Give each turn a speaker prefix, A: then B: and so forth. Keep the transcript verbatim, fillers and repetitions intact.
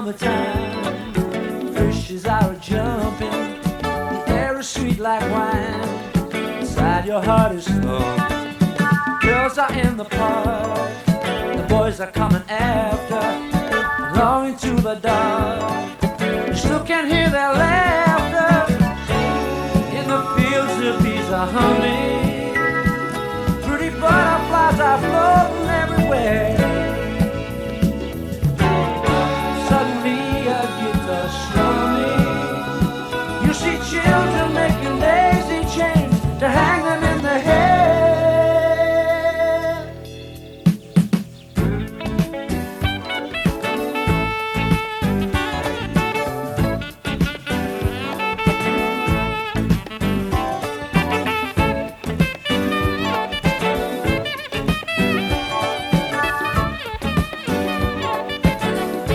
A: the time. Fishes are jumping, the air is sweet like wine. Inside your heart is full. Girls are in the park, the boys are coming after, longing to the dark. You still can hear their laughter. In the fields the bees are humming. Pretty butterflies are floating everywhere.